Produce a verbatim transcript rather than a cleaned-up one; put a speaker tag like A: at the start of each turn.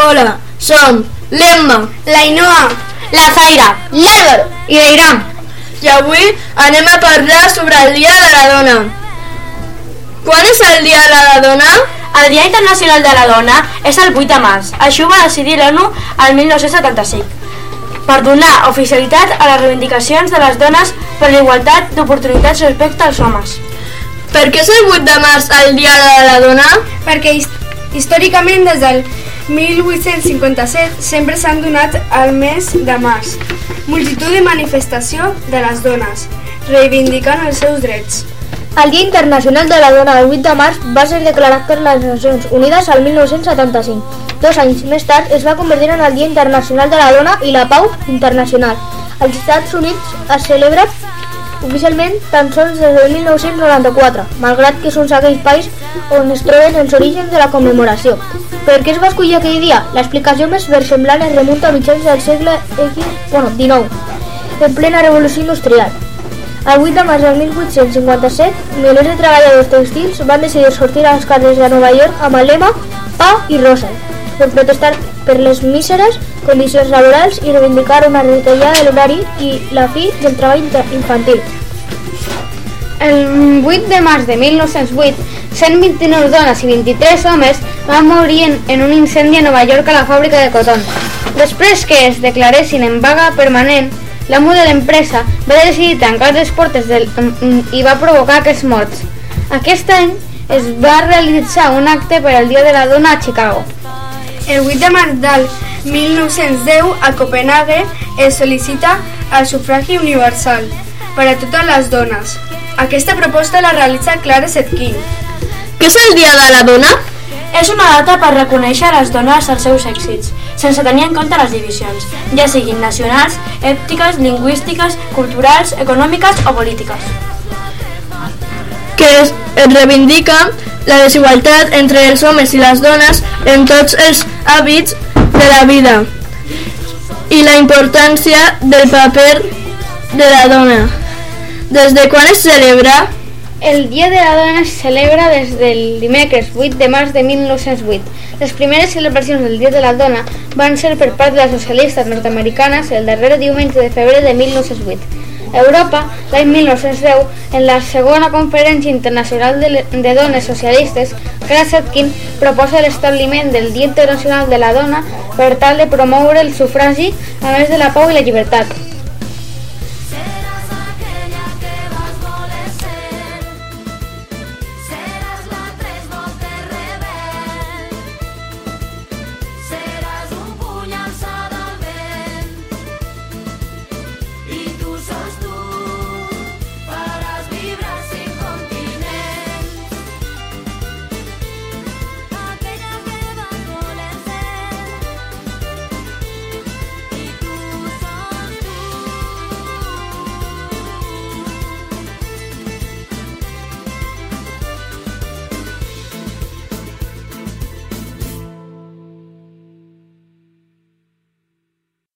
A: Hola, som l'Emma,
B: l'Ainoa,
C: la Zaira,
B: l'Àlvaro
C: i l'Iram.
A: I avui anem a parlar sobre el Dia de la Dona. Quan és el Dia de la Dona?
C: El Dia Internacional de la Dona és el vuit de març. Això ho va decidir l'ONU el mil nou-cents setanta-cinc per donar oficialitat a les reivindicacions de les dones per la igualtat d'oportunitats respecte als homes.
A: Per què és el vuit de març el Dia de la Dona?
B: Perquè històricament des del mil vuit-cents cinquanta-set sempre s'han donat al mes de març multitud de manifestació de les dones reivindicant els seus drets.
D: El Dia Internacional de la Dona el vuit de març va ser declarat per les Nacions Unides el mil nou-cents setanta-cinc. Dos anys més tard es va convertir en el Dia Internacional de la Dona i la Pau Internacional. Als Estats Units es celebra oficialment tan sols des del mil nou-cents noranta-quatre, malgrat que són aquells països on es troben els orígens de la commemoració. Per què es va escollir aquell dia? L'explicació més versemblant es remunta a mitjans del segle bueno, dinou, en plena revolució industrial. El vuit de març del mil vuit-cents cinquanta-set, milers de treballadors textils van decidir sortir a les carrers de Nova York amb el lema Pa i Rosa, per protestar per les míseres condicions laborals i reivindicar una retallada de l'horari i la fi del treball infantil.
B: El vuit de març de mil nou-cents vuit, cent vint-i-nou dones i vint-i-tres homes van morir en, en un incendi a Nova York a la fàbrica de cotó. Després que es declaressin en vaga permanent, l'amo de l'empresa va decidir tancar les portes del, i va provocar aquests morts. Aquest any es va realitzar un acte per al Dia de la Dona a Chicago. El vuit de març del mil nou-cents deu, a Copenhague, es sol·licita el sufragi universal per a totes les dones. Aquesta proposta la realitza Clara Zetkin.
A: Què és el Dia de la Dona?
C: És una data per reconèixer a les dones els seus èxits, sense tenir en compte les divisions, ja siguin nacionals, ètniques, lingüístiques, culturals, econòmiques o polítiques.
A: Que es, es reivindica la desigualtat entre els homes i les dones en tots els àmbits de la vida i la importància del paper de la dona. Des de quan es celebra?
B: El Dia de la Dona es celebra des del dimecres vuit de març de mil nou-cents vuit. Les primeres celebracions del Dia de la Dona van ser per part de les socialistes nord-americanes el darrer diumenge de febrer de mil nou-cents vuit. A Europa, l'any mil nou-cents deu, en la segona conferència internacional de, de dones socialistes, Clara Zetkin proposa l'establiment del Dia Internacional de la Dona per tal de promoure el sufragi a més de la pau i la llibertat.